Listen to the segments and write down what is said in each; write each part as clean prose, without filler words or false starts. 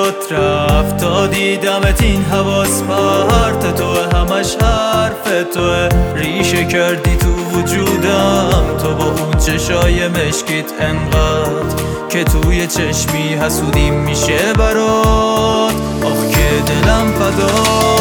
شد رفت تا دیدمت این حواس پرت توه، همش حرف توه، ریشه کردی تو وجودم تو با اون چشای مشکیت انقدر که توی چشمی حسودیم میشه برات. آخ که دلم فدا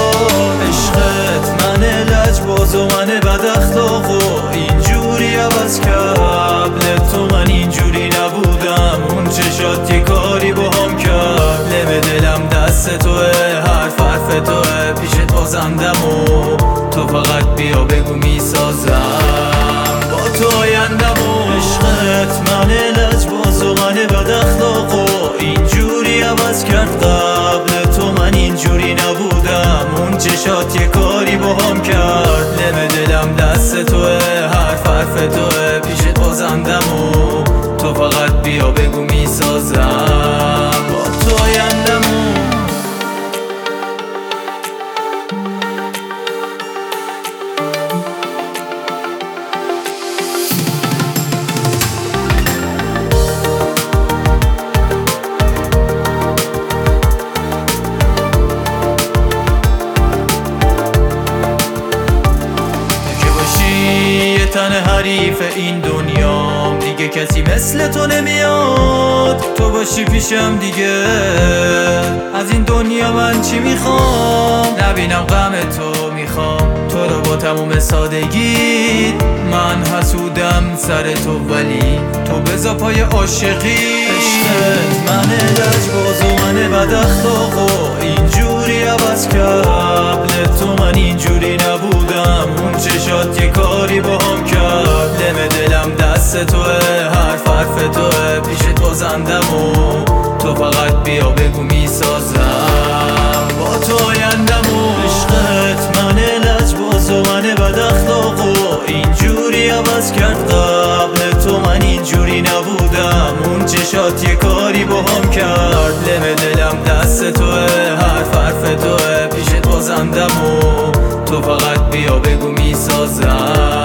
عشقت، من لجباز و من بد اخلاق و اینجوری عوض کرد. قبل تو من اینجوری نبودم، اون چشات یه کاری با هم کرد. لب دلم دست توه، حرف توه، پیشت بازندم و تو فقط بیا بگو میسازم با تو آیندم. و عشقت من لجباز و من بد اخلاق و اینجوری عوض کرد. قبل تو من اینجوری نبودم، اون چشات یه کاری با هم کرد. لب دلم دست توه، حرف توه، پیشت بازندم و تو فقط بیا بگو میسازم با تو آیندم. تن حریف این دنیام دیگه کسی مثل تو نمیاد. تو باشی پیشم دیگه از این دنیا من چی میخوام؟ نبینم غم تو، میخوام تو رو با تموم سادگی. من حسودم سر تو ولی تو بذار پای عاشقی. عشقت من لجباز و من بد اخلاق و اینجوری عوض کرد. قبل تو من اینجوری نبودم، اون چشات یه کاری با هم کرد. لب دلم دست توه، حرف توه، پیشت بازندم و تو فقط بیا بگو میسازم با تو آیندم. و عشقت من لجباز و من بد اخلاق و اینجوری عوض کرد. قبل تو من اینجوری نبودم، اون چشات یه کاری با هم کرد. لب دلم دست توه، حرف توه، پیشت بازندم و تو فقط بیا بگو میسازم